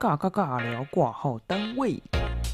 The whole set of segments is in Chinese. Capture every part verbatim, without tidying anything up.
尬尬尬聊挂号单位。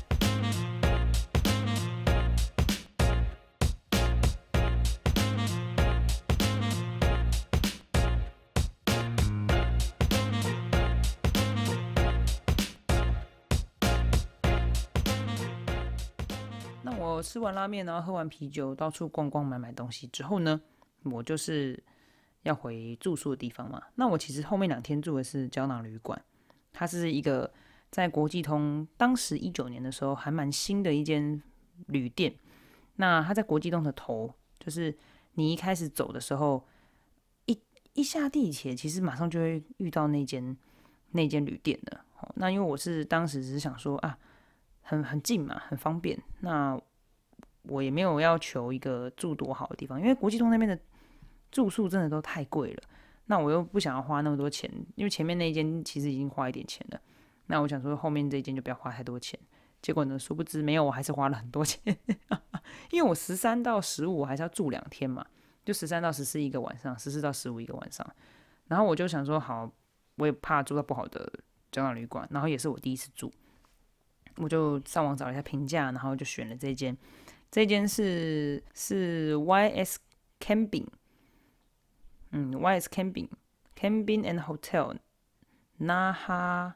那我吃完拉面，然后喝完啤酒，到处逛逛买买东西之后呢，我就是要回住宿的地方嘛。那我其实后面两天住的是胶囊旅馆，它是一个在国际通当时一九年的时候还蛮新的一间旅店。那它在国际通的头，就是你一开始走的时候，一一下地铁，其实马上就会遇到那间那间旅店的。那因为我是当时只是想说啊，很很近嘛，很方便。那我也没有要求一个住多好的地方，因为国际通那边的住宿真的都太贵了。那我又不想要花那么多钱，因为前面那一间其实已经花一点钱了。那我想说后面这一间就不要花太多钱。结果呢，殊不知没有，我还是花了很多钱，因为我十三到十五还是要住两天嘛，就十三到十四一个晚上，十四到十五一个晚上。然后我就想说，好，我也怕住到不好的胶囊旅馆，然后也是我第一次住，我就上网找了一下评价，然后就选了这间。这间是是 Y S Camping， 嗯 ，Y S Camping Camping and Hotel Naha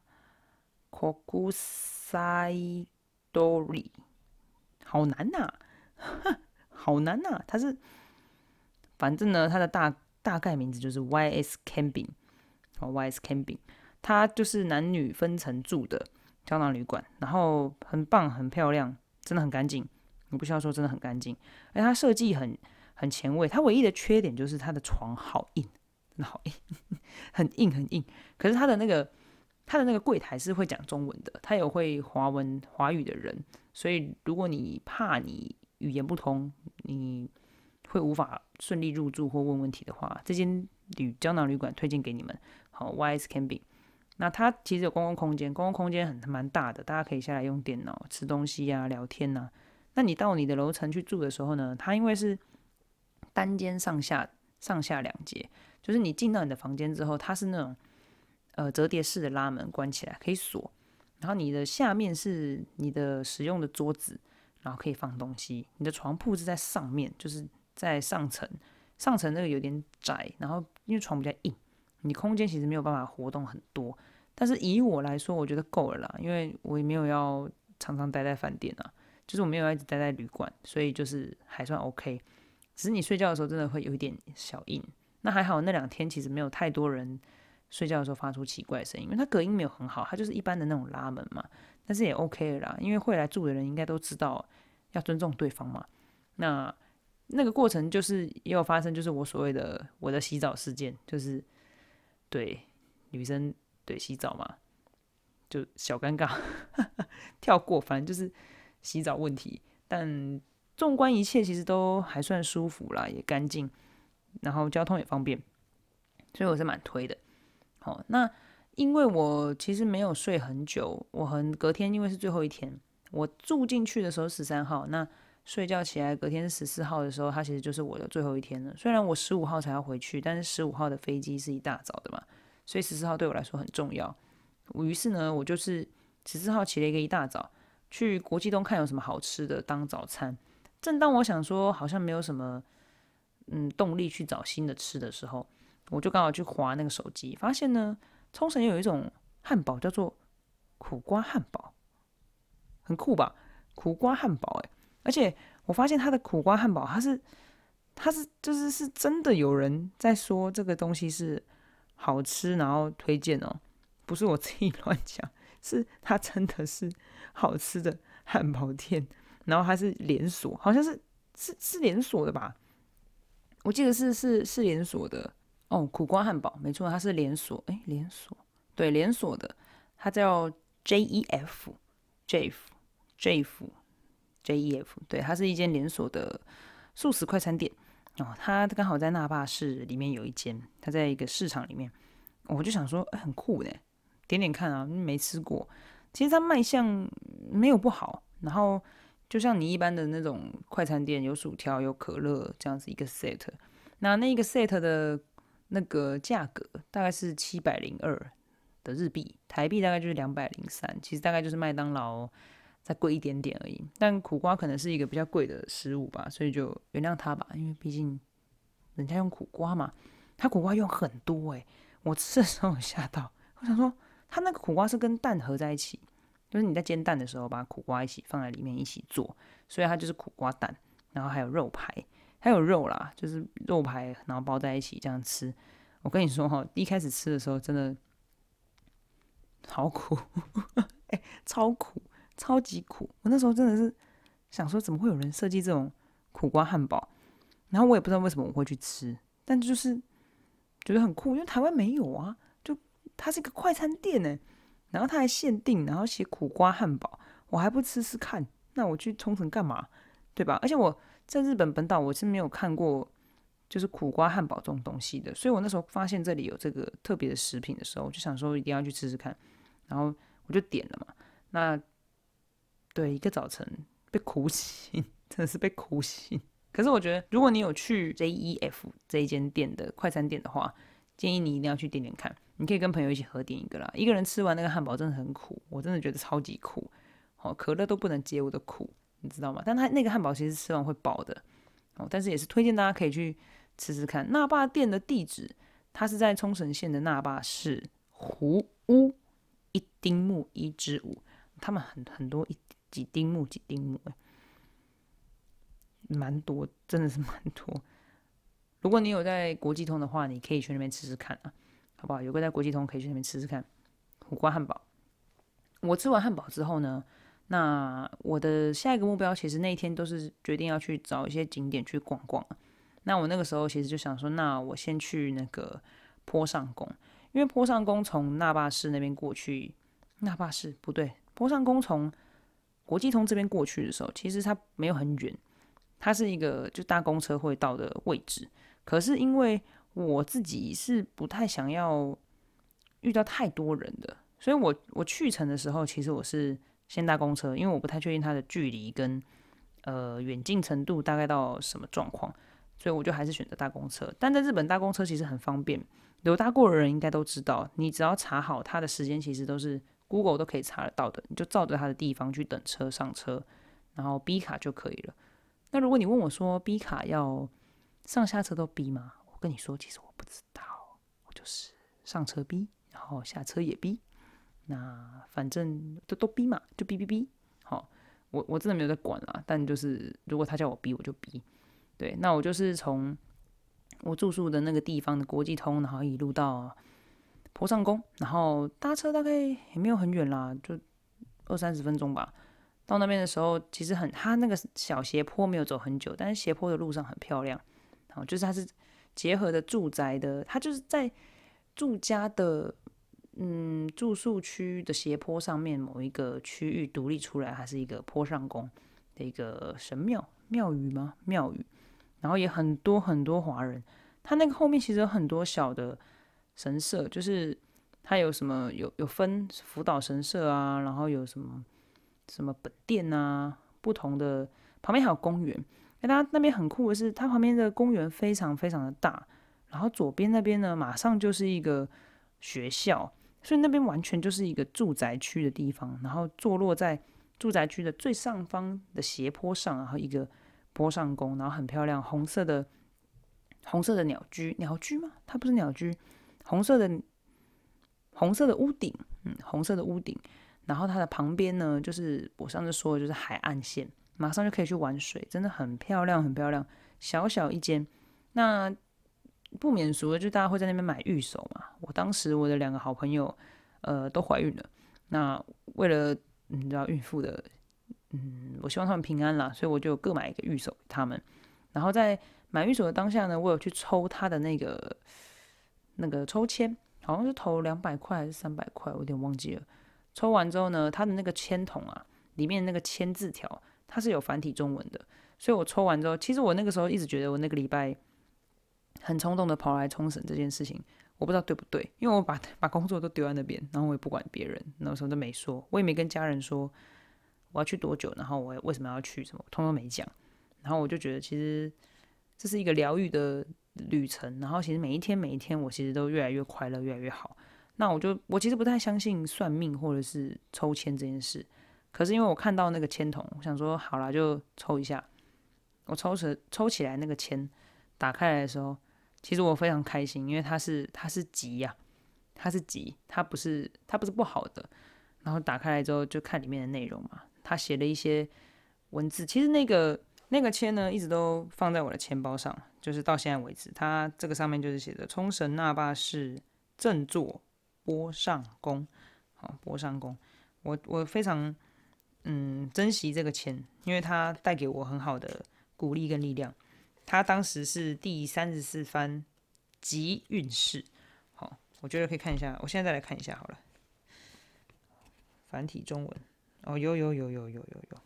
Kokusai Dori， 好难呐、啊，好难呐、啊。它是，反正呢，它的大大概名字就是 Y S Camping， 哦 Y S Camping， 它就是男女分层住的胶囊旅馆，然后很棒，很漂亮，真的很干净。我不需要说真的很干净，而它设计很很前卫。它唯一的缺点就是它的床好硬，真的好硬，很硬很硬。可是它的那个它的那个柜台是会讲中文的，它有会华文华语的人，所以如果你怕你语言不通，你会无法顺利入住或问问题的话，这间旅胶囊旅馆推荐给你们。好 ，Y S Camping。那它其实有公共空间，公共空间很蛮大的，大家可以下来用电脑吃东西啊、聊天啊。那你到你的楼层去住的时候呢，它因为是单间上下上下两节，就是你进到你的房间之后，它是那种呃折叠式的拉门关起来可以锁，然后你的下面是你的使用的桌子，然后可以放东西，你的床铺是在上面，就是在上层，上层那个有点窄，然后因为床比较硬，你空间其实没有办法活动很多。但是以我来说，我觉得够了啦，因为我也没有要常常待在饭店啊。就是我没有一直待在旅馆，所以就是还算 OK。只是你睡觉的时候真的会有一点小硬。那还好，那两天其实没有太多人睡觉的时候发出奇怪的声音，因为它隔音没有很好，它就是一般的那种拉门嘛。但是也 OK 了啦，因为会来住的人应该都知道要尊重对方嘛。那那个过程就是也有发生，就是我所谓的我的洗澡事件，就是对女生对洗澡嘛，就小尴尬，跳过，反正就是洗澡问题。但纵观一切，其实都还算舒服啦，也干净，然后交通也方便，所以我是蛮推的。好、哦，那因为我其实没有睡很久，我很隔天因为是最后一天，我住进去的时候十三号，那睡觉起来隔天是十四号的时候，它其实就是我的最后一天了。虽然我十五号才要回去，但是十五号的飞机是一大早的嘛，所以十四号对我来说很重要。于是呢，我就是十四号起了一个一大早，去国际东看有什么好吃的当早餐。正当我想说好像没有什么嗯动力去找新的吃的时候，我就刚好去滑那个手机，发现呢，冲绳有一种汉堡叫做苦瓜汉堡，很酷吧？苦瓜汉堡哎、欸，而且我发现它的苦瓜汉堡，它是它是就是是真的有人在说这个东西是好吃，然后推荐哦，不是我自己乱讲，是它真的是好吃的汉堡店，然后它是连锁，好像是是是连锁的吧？我记得是是是连锁的哦，苦瓜汉堡没错，它是连锁，诶，连锁对连锁的，它叫 J E F J E F J E F J E F， 对，它是一间连锁的素食快餐店哦，它刚好在那霸市里面有一间，它在一个市场里面，我就想说，欸、很酷呢，点点看啊，没吃过。其实它卖相没有不好，然后就像你一般的那种快餐店，有薯条、有可乐这样子一个 set，那那个 set 的那个价格大概是七百零二的日币，台币大概就是两百零三，其实大概就是麦当劳再贵一点点而已。但苦瓜可能是一个比较贵的食物吧，所以就原谅它吧，因为毕竟人家用苦瓜嘛，它苦瓜用很多诶、欸，我吃的时候吓到，我想说它那个苦瓜是跟蛋合在一起，就是你在煎蛋的时候把苦瓜一起放在里面一起做，所以它就是苦瓜蛋，然后还有肉排，还有肉啦，就是肉排然后包在一起这样吃。我跟你说哈，一开始吃的时候真的好苦，欸，超苦，超级苦。我那时候真的是想说，怎么会有人设计这种苦瓜汉堡？然后我也不知道为什么我会去吃，但就是觉得很酷，因为台湾没有啊，就它是一个快餐店呢，然后它还限定，然后写苦瓜汉堡，我还不吃吃看，那我去冲绳干嘛？对吧？而且我在日本本岛我是没有看过就是苦瓜汉堡这种东西的，所以我那时候发现这里有这个特别的食品的时候，我就想说一定要去吃吃看，然后我就点了嘛。那对一个早晨被苦醒，真的是被苦醒。可是我觉得，如果你有去 J E F 这一间店的快餐店的话，建议你一定要去点点看。你可以跟朋友一起合点一个啦，一个人吃完那个汉堡真的很苦，我真的觉得超级苦，哦，可乐都不能解我的苦，你知道吗？但它那个汉堡其实吃完会饱的，哦，但是也是推荐大家可以去吃吃看。那霸店的地址，它是在冲绳县的那霸市湖屋一丁目一之五，他们很很多一几丁目几丁目，蛮多，真的是蛮多。如果你有在国际通的话，你可以去那边吃吃看啊，好不好？有个在国际通可以去那边吃吃看苦瓜汉堡。我吃完汉堡之后呢，那我的下一个目标其实那一天都是决定要去找一些景点去逛逛。那我那个时候其实就想说，那我先去那个坡上宫，因为坡上宫从那霸市那边过去，那霸市不对，坡上宫从国际通这边过去的时候，其实它没有很远，它是一个就搭公车会到的位置。可是因为我自己是不太想要遇到太多人的，所以我我去程的时候，其实我是先搭公车，因为我不太确定它的距离跟呃远近程度大概到什么状况，所以我就还是选择搭公车。但在日本搭公车其实很方便，有搭过的人应该都知道，你只要查好它的时间，其实都是 Google 都可以查得到的，你就照着它的地方去等车上车，然后 B 卡就可以了。那如果你问我说 B 卡要上下车都 B 吗？我跟你说，其实我不知道，我就是上车 B，然后下车也 B，那反正都都 B 嘛，就 B B B。好，我我真的没有在管啦，但就是如果他叫我 B，我就 B。对，那我就是从我住宿的那个地方的国际通，然后一路到坡上宫，然后搭车大概也没有很远啦，就二三十分钟吧。到那边的时候，其实很，它那个小斜坡没有走很久，但是斜坡的路上很漂亮。然后就是它是结合的住宅的，它就是在住家的嗯住宿区的斜坡上面某一个区域独立出来，它是一个坡上宫的一个神庙庙宇吗？庙宇，然后也很多很多华人。它那个后面其实有很多小的神社，就是它有什么有有分辅导神社啊，然后有什么什么本店啊，不同的旁边还有公园。哎，它那边很酷的是，它旁边的公园非常非常的大，然后左边那边呢，马上就是一个学校，所以那边完全就是一个住宅区的地方，然后坐落在住宅区的最上方的斜坡上，然后一个坡上宫，然后很漂亮，红色的红色的鸟居，鸟居吗？它不是鸟居，红色的红色的屋顶，嗯，红色的屋顶，然后它的旁边呢，就是我上次说的，就是海岸线，马上就可以去玩水，真的很漂亮，很漂亮。小小一间，那不免俗的，就大家会在那边买玉手嘛。我当时我的两个好朋友，呃，都怀孕了，那为了你知道孕妇的，嗯，我希望他们平安啦，所以我就各买一个玉手给他们。然后在买玉手的当下呢，我有去抽他的那个那个抽签，好像是投两百块还是三百块，我有点忘记了。抽完之后呢，他的那个签筒啊，里面那个签字条，它是有繁体中文的，所以我抽完之后，其实我那个时候一直觉得我那个礼拜很冲动的跑来冲绳这件事情，我不知道对不对，因为我把把工作都丢在那边，然后我也不管别人，然后什么都没说，我也没跟家人说我要去多久，然后我为什么要去什么，通通没讲。然后我就觉得其实这是一个疗愈的旅程，然后其实每一天每一天我其实都越来越快乐，越来越好。 那我就我其实不太相信算命或者是抽签这件事，可是因为我看到那个签筒，我想说好啦，就抽一下。我抽起抽起来那个签，打开来的时候，其实我非常开心，因为它是它是吉呀、它是吉，它不是它不是不好的。然后打开来之后就看里面的内容嘛，他写了一些文字。其实那个那个签呢，一直都放在我的钱包上，就是到现在为止，它这个上面就是写的冲绳那霸市正座波上宫，好，波上宫，我我非常嗯珍惜这个签，因为它带给我很好的鼓励跟力量。它当时是第三十四番吉运势，好，我觉得可以看一下，我现在再来看一下好了。繁体中文哦，有有有有有有有，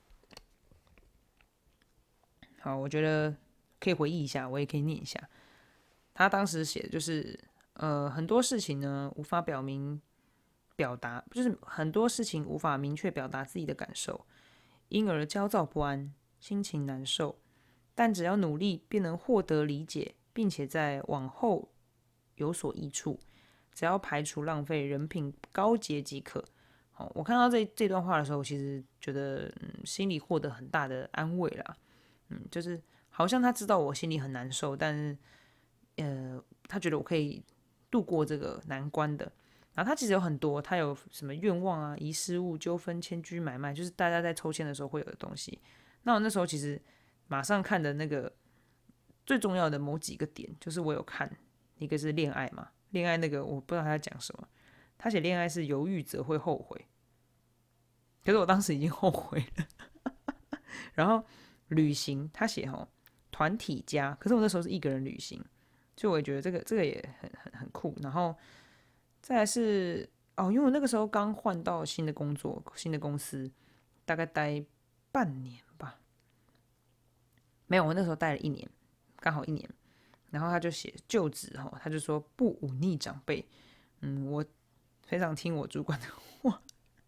好，我觉得可以回忆一下，我也可以念一下。他当时写的就是，呃，很多事情呢无法表明表达，就是很多事情无法明确表达自己的感受，因而焦躁不安，心情难受。但只要努力，便能获得理解，并且在往后有所益处。只要排除浪费，人品高洁即可。哦，我看到这这段话的时候，我其实觉得，嗯，心里获得很大的安慰啦。嗯，就是好像他知道我心里很难受，但是，呃，他觉得我可以度过这个难关的。然后他其实有很多，他有什么愿望啊、遗失物、纠纷、迁居、买卖，就是大家在抽签的时候会有的东西。那我那时候其实马上看的那个最重要的某几个点，就是我有看，一个是恋爱嘛，恋爱那个我不知道他在讲什么。他写恋爱是犹豫则会后悔，可是我当时已经后悔了。然后旅行，他写吼团体家，可是我那时候是一个人旅行，所以我也觉得这个这个也很很很酷。然后再来是哦，因为我那个时候刚换到新的工作，新的公司，大概待半年吧，没有，我那时候待了一年，刚好一年。然后他就写就职吼，他就说不忤逆长辈，嗯，我非常听我主管的话，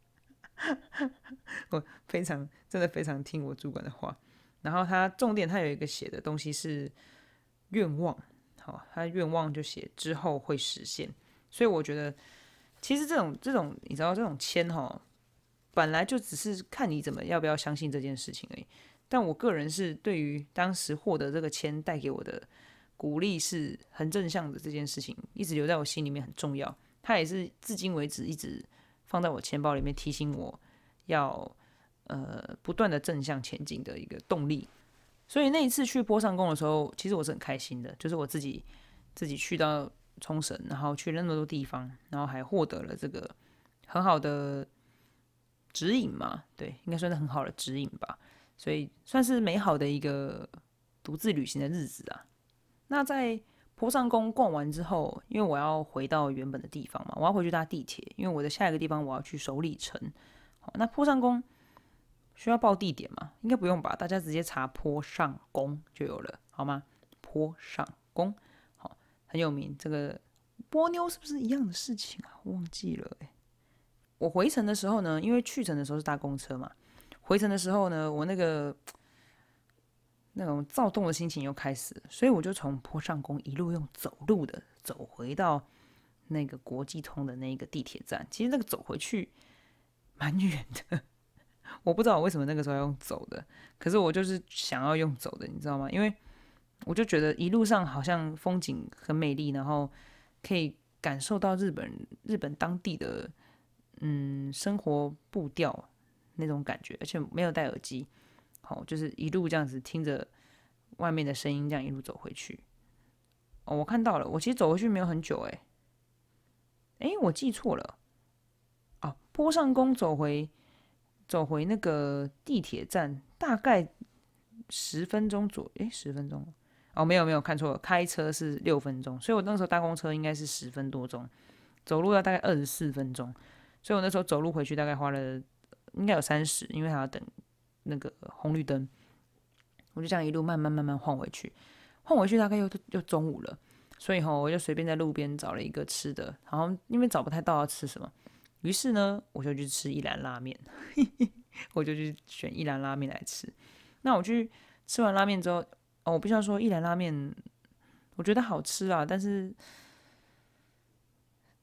我非常真的非常听我主管的话。然后他重点他有一个写的东西是愿望，好，他愿望就写之后会实现。所以我觉得其实这种这种你知道这种签哈，本来就只是看你怎么要不要相信这件事情而已。但我个人是对于当时获得这个签带给我的鼓励是很正向的，这件事情一直留在我心里面很重要。它也是至今为止一直放在我钱包里面，提醒我要呃不断的正向前进的一个动力。所以那一次去波上宫的时候，其实我是很开心的，就是我自己自己去到冲绳，然后去了那么多地方，然后还获得了这个很好的指引嘛，对，应该算是很好的指引吧。所以算是美好的一个独自旅行的日子啊。那在坡上宫逛完之后，因为我要回到原本的地方嘛，我要回去搭地铁，因为我的下一个地方我要去首里城。好，那坡上宫需要报地点吗？应该不用吧，大家直接查坡上宫就有了，好吗？坡上宫，好，很有名。这个波妞是不是一样的事情啊？我忘记了、欸、我回程的时候呢，因为去程的时候是搭公车嘛，回程的时候呢，我那个那种躁动的心情又开始了，所以我就从坡上宫一路用走路的走回到那个国际通的那个地铁站。其实那个走回去蛮远的，我不知道我为什么那个时候要用走的，可是我就是想要用走的，你知道吗？因为我就觉得一路上好像风景很美丽，然后可以感受到日本日本当地的嗯生活步调那种感觉，而且没有戴耳机，好，就是一路这样子听着外面的声音，这样一路走回去。哦，我看到了，我其实走回去没有很久，诶，诶，我记错了，哦，坡上宫走回走回那个地铁站，大概十分钟左，诶，十分钟，哦，没有没有看错了，开车是六分钟，所以我那时候搭公车应该是十分多钟，走路要大概二十四分钟，所以我那时候走路回去大概花了应该有三十，因为还要等那个红绿灯，我就这样一路慢慢慢慢晃回去，晃回去大概又又中午了，所以吼我就随便在路边找了一个吃的，然后因为找不太到要吃什么，于是呢我就去吃一兰拉面，我就去选一兰拉面来吃。那我去吃完拉面之后，哦，我必须要说一兰拉面我觉得好吃啊，但是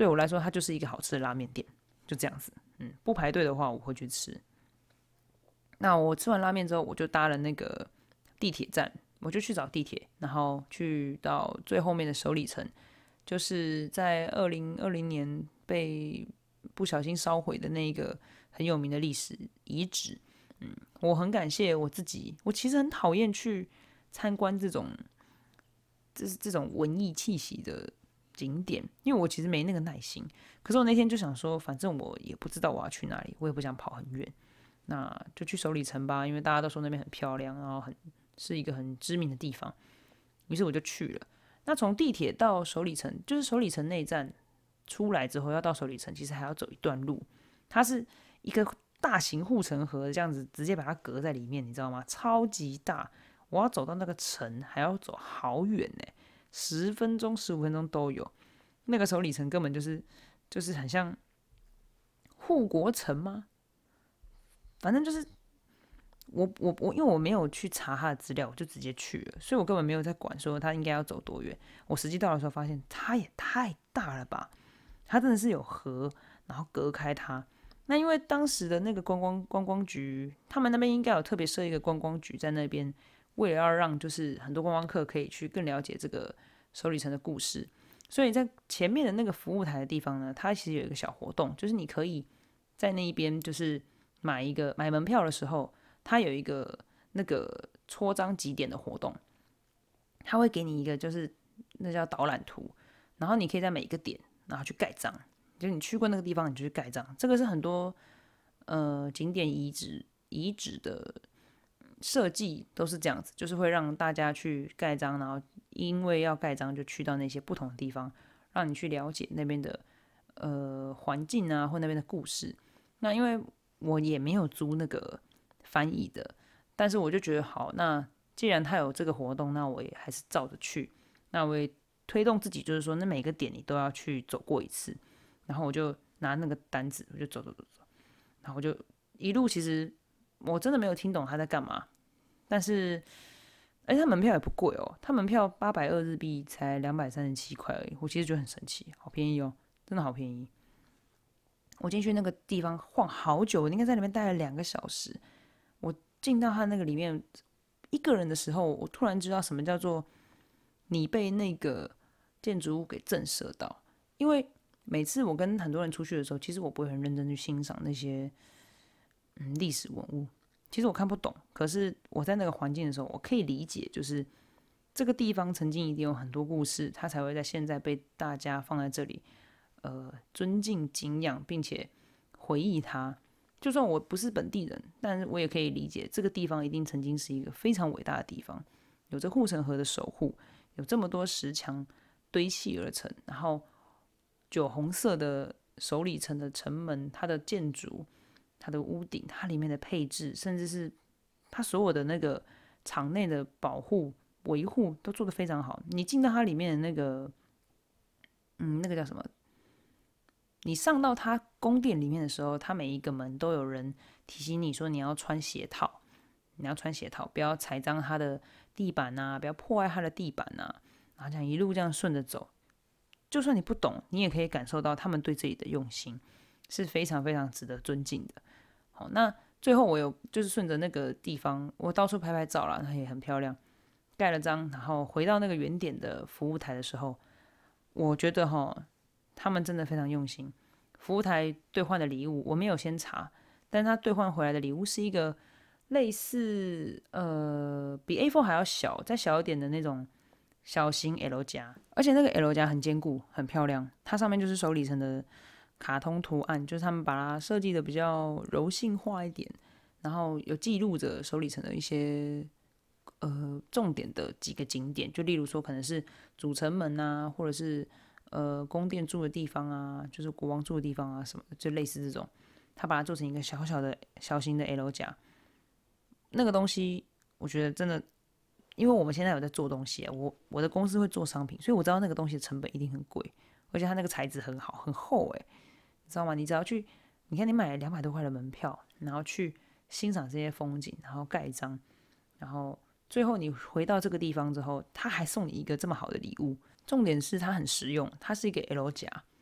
对我来说，它就是一个好吃的拉面店，就这样子。嗯，不排队的话，我会去吃。那我吃完拉面之后，我就搭了那个地铁站，我就去找地铁，然后去到最后面的首里城，就是在二零二零年被不小心烧毁的那个很有名的历史遗址。嗯，我很感谢我自己，我其实很讨厌去参观这种，这是这种文艺气息的景点，因为我其实没那个耐心。可是我那天就想说，反正我也不知道我要去哪里，我也不想跑很远，那就去首里城吧，因为大家都说那边很漂亮，然后很是一个很知名的地方，于是我就去了。那从地铁到首里城，就是首里城内站出来之后，要到首里城，其实还要走一段路，它是一个大型护城河，这样子直接把它隔在里面，你知道吗？超级大，我要走到那个城还要走好远呢，十分钟、十五分钟都有。那个首里城根本就是就是很像护国城吗？反正就是我我我，因为我没有去查他的资料，我就直接去了，所以我根本没有在管说他应该要走多远。我实际到的时候发现，它也太大了吧！它真的是有河，然后隔开它。那因为当时的那个观光观光局，他们那边应该有特别设一个观光局在那边，为了要让就是很多观光客可以去更了解这个首里城的故事，所以在前面的那个服务台的地方呢，它其实有一个小活动，就是你可以在那一边就是买一个买门票的时候，它有一个那个戳章集点的活动，它会给你一个就是那叫导览图，然后你可以在每一个点然后去盖章，就是你去过那个地方你就去盖章，这个是很多呃景点遗址遗址的设计都是这样子，就是会让大家去盖章，然后因为要盖章就去到那些不同的地方，让你去了解那边的呃环境啊或那边的故事。那因为我也没有租那个翻译的，但是我就觉得好，那既然他有这个活动，那我也还是照着去。那我也推动自己，就是说，那每个点你都要去走过一次。然后我就拿那个单子，我就走走走走，然后我就一路，其实我真的没有听懂他在干嘛，但是，而且他门票也不贵哦，他门票八百二日币才两百三十七块而已，我其实觉得很神奇，好便宜哦，真的好便宜。我进去那个地方晃好久，我应该在里面待了两个小时。我进到他那个里面一个人的时候，我突然知道什么叫做你被那个建筑物给震慑到。因为每次我跟很多人出去的时候，其实我不会很认真去欣赏那些嗯历史文物，其实我看不懂。可是我在那个环境的时候，我可以理解，就是这个地方曾经一定有很多故事，它才会在现在被大家放在这里，呃，尊敬、敬仰，并且回忆它。就算我不是本地人，但是我也可以理解，这个地方一定曾经是一个非常伟大的地方，有着护城河的守护，有这么多石墙堆砌而成，然后酒红色的首里城的城门，它的建筑、它的屋顶、它里面的配置，甚至是它所有的那个场内的保护、维护都做得非常好。你进到它里面的那个，嗯，那个叫什么？你上到它宫殿里面的时候，它每一个门都有人提醒你说你要穿鞋套，你要穿鞋套，不要踩脏它的地板啊，不要破坏它的地板啊。然后这样一路这样顺着走，就算你不懂，你也可以感受到他们对这里的用心是非常非常值得尊敬的。好，那最后我有就是顺着那个地方，我到处拍拍照啦，那也很漂亮，盖了章，然后回到那个原点的服务台的时候，我觉得哈，他们真的非常用心。服务台兑换的礼物我没有先查，但是他兑换回来的礼物是一个类似呃比 A 四 还要小，再小一点的那种小型 L 夹，而且那个 L 夹很坚固，很漂亮。它上面就是手里层的卡通图案，就是他们把它设计的比较柔性化一点，然后有记录着手里层的一些呃重点的几个景点，就例如说可能是主城门啊，或者是呃宫殿住的地方啊，就是国王住的地方啊什么的，就类似这种。他把它做成一个小小的小型的 L 夹，那个东西我觉得真的，因为我们现在有在做东西啊，我我的公司会做商品，所以我知道那个东西的成本一定很贵，而且它那个材质很好，很厚诶，你知道吗？你只要去，你看你买了两百多块的门票，然后去欣赏这些风景，然后盖章，然后最后你回到这个地方之后，他还送你一个这么好的礼物，重点是它很实用，它是一个 L 夹，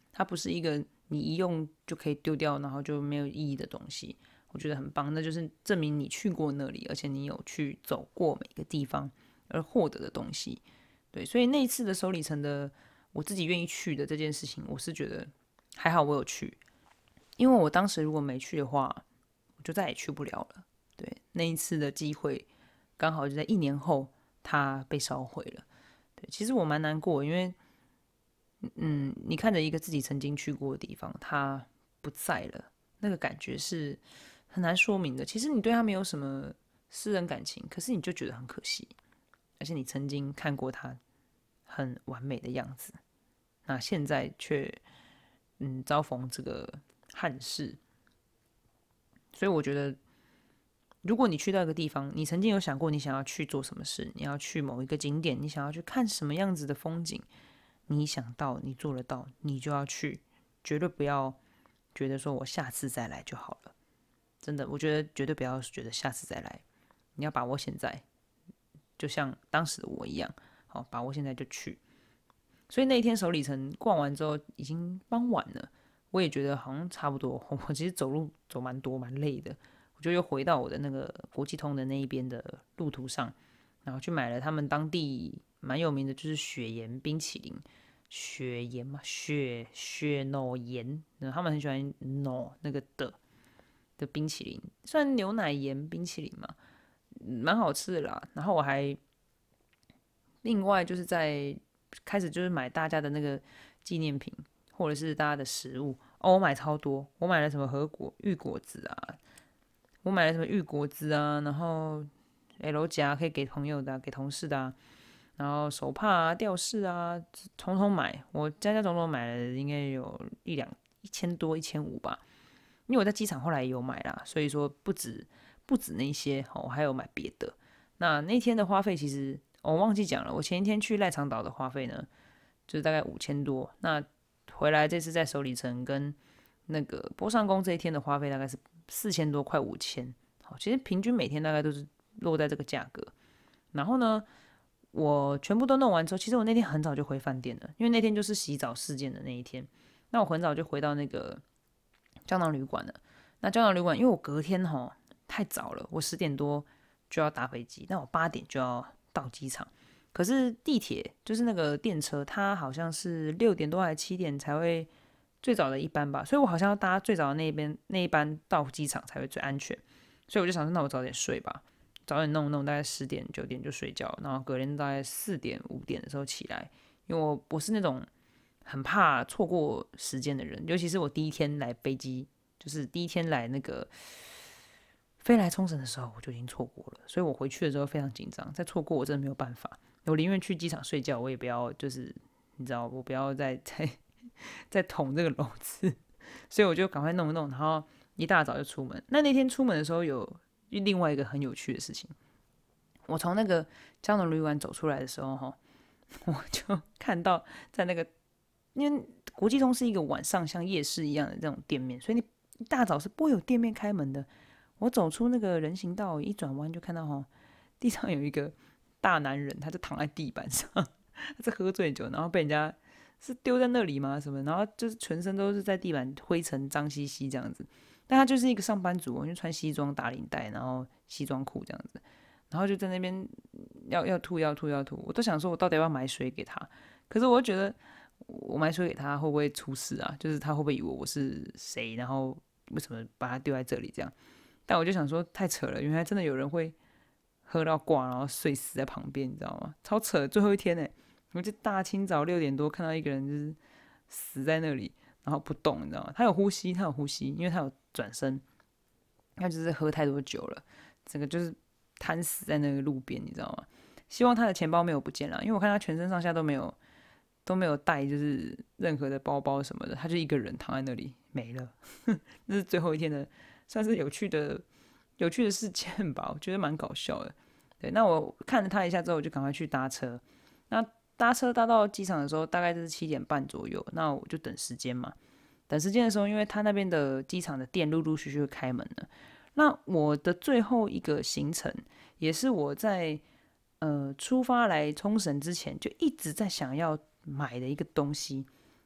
它不是一个你一用就可以丢掉，然后就没有意义的东西。我觉得很棒，那就是证明你去过那里，而且你有去走过每个地方而获得的东西。对，所以那一次的首里城的我自己愿意去的这件事情，我是觉得还好我有去，因为我当时如果没去的话，我就再也去不了了。对，那一次的机会刚好就在一年后，它被烧毁了。对，其实我蛮难过，因为嗯，你看着一个自己曾经去过的地方，它不在了，那个感觉是很难说明的。其实你对他没有什么私人感情，可是你就觉得很可惜，而且你曾经看过他很完美的样子，那现在却嗯遭逢这个憾事。所以我觉得，如果你去到一个地方，你曾经有想过你想要去做什么事，你要去某一个景点，你想要去看什么样子的风景，你想到，你做得到，你就要去，绝对不要觉得说我下次再来就好了。真的，我觉得绝对不要觉得下次再来，你要把握现在，就像当时的我一样，好，把握现在就去。所以那一天首里城逛完之后，已经傍晚了，我也觉得好像差不多。我其实走路走蛮多，蛮累的，我就又回到我的那个国际通的那一边的路途上，然后去买了他们当地蛮有名的，就是雪盐冰淇淋。雪盐嘛，雪雪 no 盐，他们很喜欢 no 那个的的冰淇淋，算牛奶盐冰淇淋嘛，蛮好吃的啦。然后我还另外就是在开始就是买大家的那个纪念品，或者是大家的食物哦，我买超多，我买了什么和果玉果子啊，我买了什么玉果子啊，然后 L 夹可以给朋友的、啊，给同事的、啊，然后手帕啊、吊饰啊，统统买。我家家种种买了应该有一两一千多、一千五吧。因为我在机场后来也有买啦，所以说不止不止那些，我还有买别的。那那天的花费其实、哦、我忘记讲了，我前一天去赖长岛的花费呢，就是大概五千多。那回来这次在首里城跟那个波上宫这一天的花费大概是四千多，快五千。好，其实平均每天大概都是落在这个价格。然后呢，我全部都弄完之后，其实我那天很早就回饭店了，因为那天就是洗澡事件的那一天。那我很早就回到那个胶囊旅馆了。那胶囊旅馆，因为我隔天哈太早了，我十点多就要搭飞机，那我八点就要到机场。可是地铁就是那个电车，它好像是六点多还是七点才会最早的一班吧，所以我好像要搭最早的那边那一班到机场才会最安全。所以我就想说，那我早点睡吧，早点弄弄，大概十点九点就睡觉，然后隔天大概四点五点的时候起来，因为我我是那种很怕错过时间的人，尤其是我第一天来飞机，就是第一天来那个飞来冲绳的时候，我就已经错过了，所以我回去的时候非常紧张，再错过我真的没有办法，我宁愿去机场睡觉，我也不要就是你知道，我不要再再再捅这个篓子，所以我就赶快弄一弄，然后一大早就出门。那那天出门的时候有另外一个很有趣的事情，我从那个胶囊旅馆走出来的时候，哈，我就看到在那个，因为国际通是一个晚上像夜市一样的这种店面，所以你一大早是不会有店面开门的。我走出那个人行道，一转弯就看到哈，地上有一个大男人，他就躺在地板上，他是喝醉酒，然后被人家是丢在那里吗？什么？然后就是全身都是在地板灰尘脏兮兮这样子。但他就是一个上班族，就穿西装打领带，然后西装裤这样子，然后就在那边要要吐要吐要吐。我都想说，我到底要不要买水给他？可是我又觉得，我买水给他会不会出事啊？就是他会不会以为我是谁？然后为什么把他丢在这里这样？但我就想说，太扯了，原来真的有人会喝到挂，然后睡死在旁边，你知道吗？超扯！最后一天呢，我就大清早六点多看到一个人就是死在那里，然后不动，你知道吗？他有呼吸，他有呼吸，因为他有转身，他就是喝太多酒了，整个就是瘫死在那个路边，你知道吗？希望他的钱包没有不见了，因为我看他全身上下都没有都没有带，就是任何的包包什么的，他就一个人躺在那里没了。那是最后一天的，算是有趣的有趣的事件吧，我觉得蛮搞笑的。对，那我看了他一下之后，我就赶快去搭车。那搭车搭到机场的时候，大概就是七点半左右。那我就等时间嘛，等时间的时候，因为他那边的机场的店陆陆续续会开门了。那我的最后一个行程，也是我在呃出发来冲绳之前就一直在想要买的一个东西。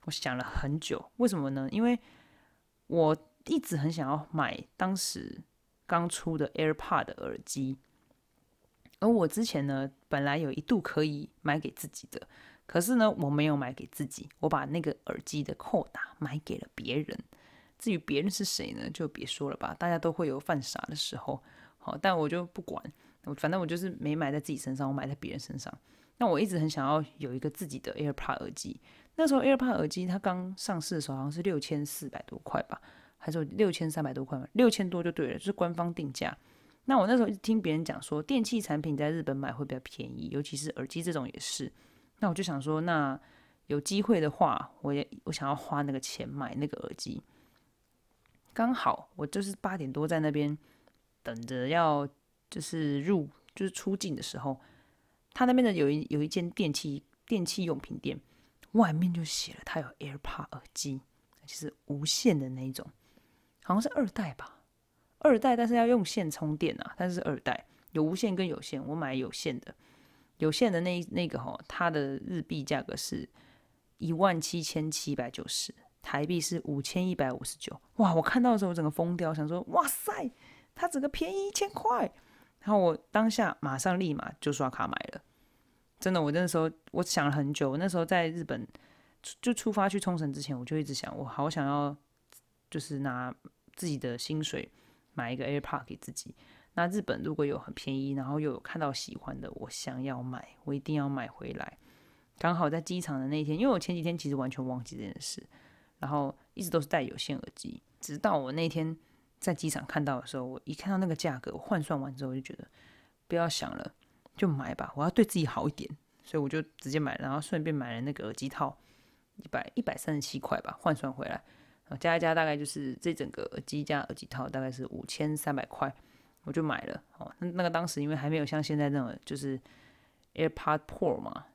我想了很久，为什么呢？因为我一直很想要买当时刚出的 AirPod 的耳机，而我之前呢，本来有一度可以买给自己的，可是呢，我没有买给自己，我把那个耳机的扣打买给了别人。至于别人是谁呢，就别说了吧，大家都会有犯傻的时候。好，但我就不管，反正我就是没买在自己身上，我买在别人身上。那我一直很想要有一个自己的 AirPod 耳机。那时候 AirPod 耳机它刚上市的时候好像是六千四百多块吧，还是六千三百多块嘛？六千多就对了，就是官方定价。那我那时候一直听别人讲说，电器产品在日本买会比较便宜，尤其是耳机这种也是。那我就想说，那有机会的话，我也我想要花那个钱买那个耳机。刚好我就是八点多在那边等着要就是入就是出境的时候，他那边的有一有一间电器电器用品店，外面就写了他有 AirPod 耳机，就是无线的那一种，好像是二代吧，二代但是要用线充电啊，但是是二代，有无线跟有线，我买有线的，有线的那那个吼，它的日币价格是一万七千七百九十。台币是五千一百五十九，哇！我看到的时候我整个疯掉，想说哇塞，它整个便宜一千块。然后我当下马上立马就刷卡买了，真的，我那时候我想了很久，我那时候在日本就出发去冲绳之前，我就一直想，我好想要就是拿自己的薪水买一个 AirPod 给自己。那日本如果有很便宜，然后又有看到喜欢的，我想要买，我一定要买回来。刚好在机场的那一天，因为我前几天其实完全忘记这件事。然后一直都是戴有线耳机，直到我那天在机场看到的时候，我一看到那个价格，我换算完之后我就觉得不要想了，就买吧，我要对自己好一点，所以我就直接买了，然后顺便买了那个耳机套，一百一百三十七块吧，换算回来，加一加大概就是这整个耳机加耳机套大概是五千三百块，我就买了。哦，那个当时因为还没有像现在那种就是 AirPod Pro 嘛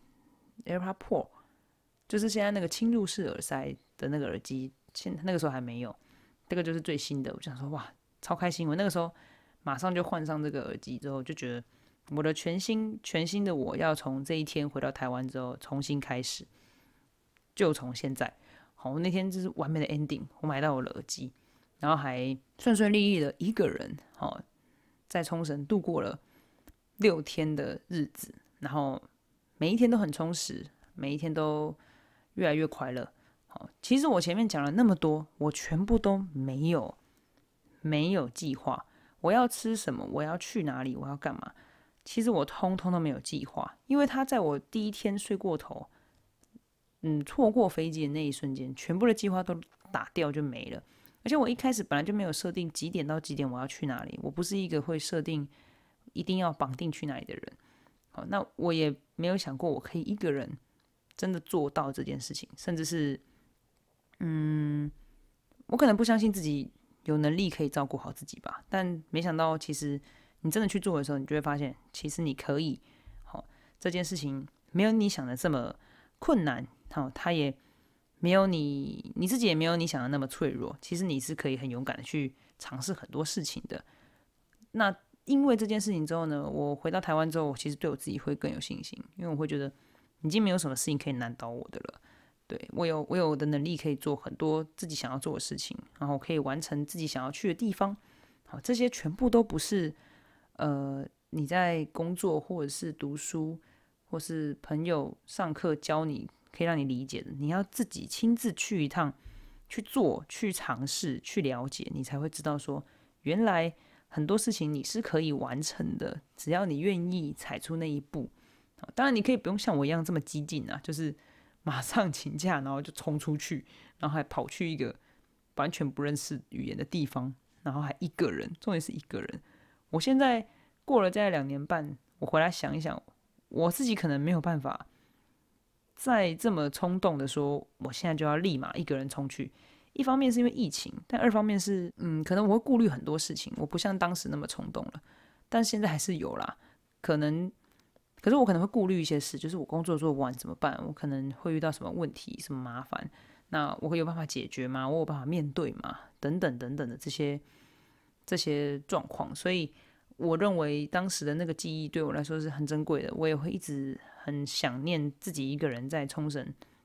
，AirPod Pro。就是现在那个侵入式耳塞的那个耳机，现那个时候还没有，这个就是最新的。我就想说，哇，超开心！我那个时候马上就换上这个耳机之后，就觉得我的全新全新的我要从这一天回到台湾之后重新开始，就从现在。好，那天就是完美的 ending，我买到我的耳机，然后还顺顺利利的一个人，好，在冲绳度过了六天的日子，然后每一天都很充实，每一天都越来越快乐。好，其实我前面讲了那么多，我全部都没有没有计划，我要吃什么，我要去哪里，我要干嘛？其实我通通都没有计划，因为他在我第一天睡过头，嗯，错过飞机的那一瞬间，全部的计划都打掉就没了。而且我一开始本来就没有设定几点到几点我要去哪里，我不是一个会设定一定要绑定去哪里的人。好，那我也没有想过我可以一个人真的做到这件事情，甚至是，嗯，我可能不相信自己有能力可以照顾好自己吧。但没想到，其实你真的去做的时候，你就会发现，其实你可以。好，这件事情没有你想的这么困难。好，它也没有你你自己也没有你想的那么脆弱。其实你是可以很勇敢的去尝试很多事情的。那因为这件事情之后呢，我回到台湾之后，我其实对我自己会更有信心，因为我会觉得已经没有什么事情可以难倒我的了。对，我有我有我的能力可以做很多自己想要做的事情，然后可以完成自己想要去的地方。好，这些全部都不是呃你在工作或者是读书或是朋友上课教你可以让你理解的，你要自己亲自去一趟，去做，去尝试，去了解，你才会知道说，原来很多事情你是可以完成的，只要你愿意踩出那一步。当然，你可以不用像我一样这么激进啊，就是马上请假，然后就冲出去，然后还跑去一个完全不认识语言的地方，然后还一个人，重点是一个人。我现在过了在两年半，我回来想一想，我自己可能没有办法再这么冲动的说，我现在就要立马一个人冲去。一方面是因为疫情，但二方面是，嗯，可能我会顾虑很多事情，我不像当时那么冲动了，但现在还是有啦。可能，可是我可能会顾虑一些事，就是我工作做不完怎么办？我可能会遇到什么问题、什么麻烦，那我会有办法解决吗？我有办法面对吗？等等等等的这些这些状况，所以我认为当时的那个记忆对我来说是很珍贵的，我也会一直很想念自己一个人在冲绳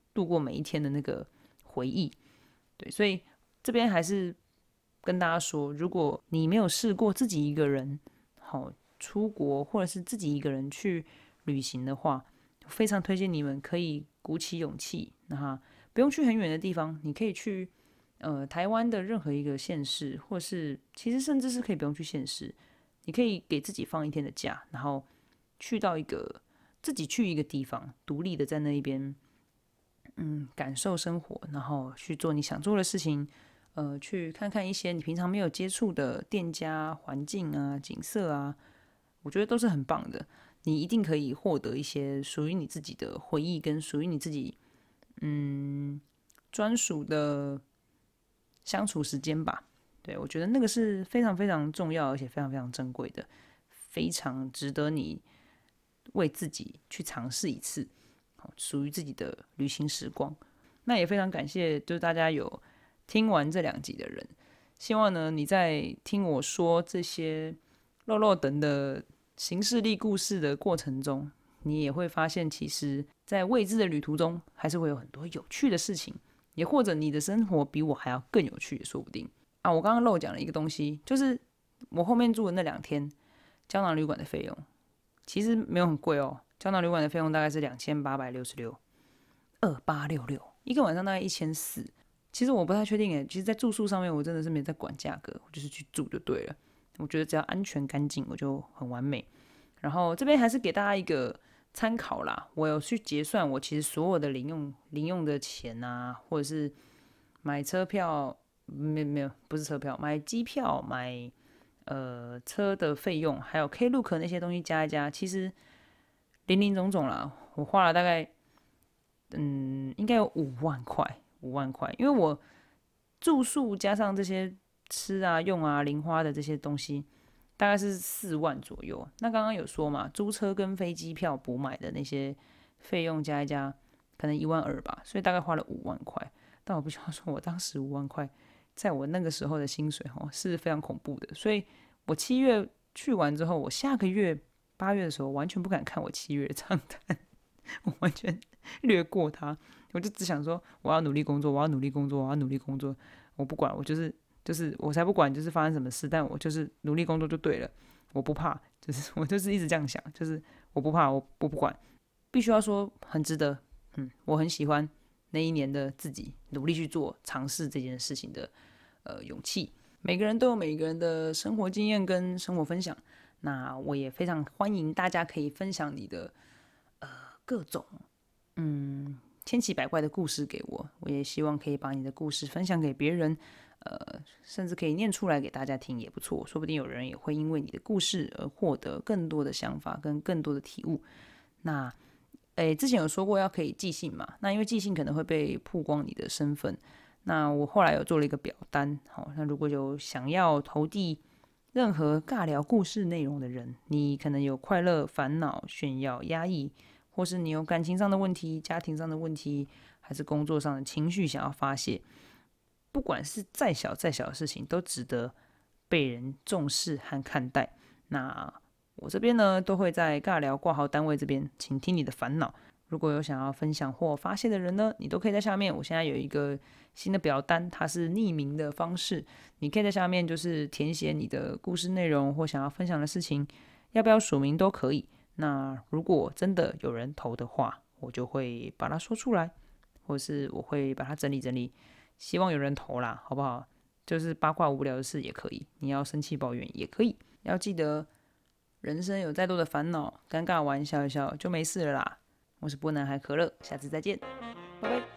度过每一天的那个回忆。对，所以这边还是跟大家说，如果你没有试过自己一个人好出国，或者是自己一个人去旅行的话，非常推荐你们可以鼓起勇气，那不用去很远的地方，你可以去呃台湾的任何一个县市，或是其实甚至是可以不用去县市，你可以给自己放一天的假，然后去到一个自己去一个地方，独立的在那一边，嗯，感受生活，然后去做你想做的事情，呃，去看看一些你平常没有接触的店家、环境啊、景色啊，我觉得都是很棒的。你一定可以获得一些属于你自己的回忆，跟属于你自己嗯专属的相处时间吧。对，我觉得那个是非常非常重要，而且非常非常珍贵的，非常值得你为自己去尝试一次，属于自己的旅行时光。那也非常感谢，就是大家有听完这两集的人。希望呢，你在听我说这些肉肉等的行事历故事的过程中，你也会发现，其实，在未知的旅途中，还是会有很多有趣的事情，也或者你的生活比我还要更有趣，也说不定啊。我刚刚漏讲了一个东西，就是我后面住的那两天胶囊旅馆的费用，其实没有很贵哦。胶囊旅馆的费用大概是两千八百六十六，二八六六，一个晚上大概一千四。其实我不太确定诶，其实，在住宿上面我真的是没在管价格，我就是去住就对了。我觉得只要安全干净，我就很完美。然后这边还是给大家一个参考啦，我有去结算我其实所有的零用零用的钱啊，或者是买车票，没没有不是车票，买机票，买呃车的费用，还有 Klook 那些东西加一加，其实零零总总啦，我花了大概嗯应该有五万块，五万块，因为我住宿加上这些吃啊用啊零花的这些东西，大概是四万左右。那刚刚有说嘛，租车跟飞机票补买的那些费用加一加，可能一万二吧，所以大概花了五万块。但我不需要说，我当时五万块，在我那个时候的薪水哦是非常恐怖的。所以我七月去完之后，我下个月八月的时候完全不敢看我七月的账单，我完全略过它。我就只想说，我要努力工作，我要努力工作，我要努力工作，我不管，我就是就是我才不管，就是发生什么事，但我就是努力工作就对了，我不怕，就是我就是一直这样想，就是我不怕，我我不管，必须要说很值得，嗯，我很喜欢那一年的自己，努力去做尝试这件事情的呃勇气。每个人都有每个人的生活经验跟生活分享，那我也非常欢迎大家可以分享你的呃各种嗯千奇百怪的故事给我，我也希望可以把你的故事分享给别人，呃，甚至可以念出来给大家听也不错，说不定有人也会因为你的故事而获得更多的想法跟更多的体悟。那，诶，之前有说过要可以寄信嘛？那因为寄信可能会被曝光你的身份，那我后来有做了一个表单，好，那如果有想要投递任何尬聊故事内容的人，你可能有快乐、烦恼、炫耀、压抑。或是你有感情上的问题、家庭上的问题，还是工作上的情绪想要发泄，不管是再小再小的事情，都值得被人重视和看待。那我这边呢，都会在尬聊挂号单位这边倾听你的烦恼。如果有想要分享或发泄的人呢，你都可以在下面。我现在有一个新的表单，它是匿名的方式，你可以在下面就是填写你的故事内容或想要分享的事情，要不要署名都可以。那如果真的有人投的话，我就会把它说出来，或是我会把它整理整理，希望有人投啦，好不好？就是八卦无聊的事也可以，你要生气抱怨也可以，要记得人生有再多的烦恼，尴尬玩笑一笑就没事了啦。我是波男孩可乐，下次再见，拜拜。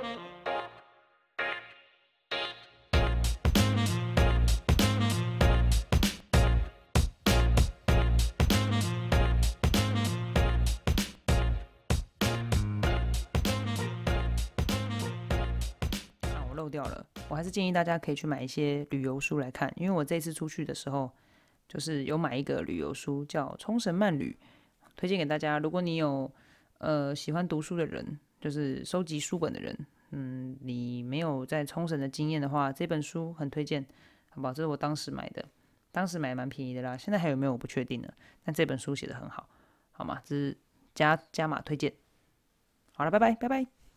漏掉了，我还是建议大家可以去买一些旅游书来看，因为我这次出去的时候，就是有买一个旅游书叫《冲绳慢旅》，推荐给大家。如果你有呃喜欢读书的人，就是收集书本的人，嗯，你没有在冲绳的经验的话，这本书很推荐，好不好？这是我当时买的，当时买蛮便宜的啦，现在还有没有我不确定了，但这本书写得很好，好吗？这是加加码推荐。好了，拜拜，拜拜。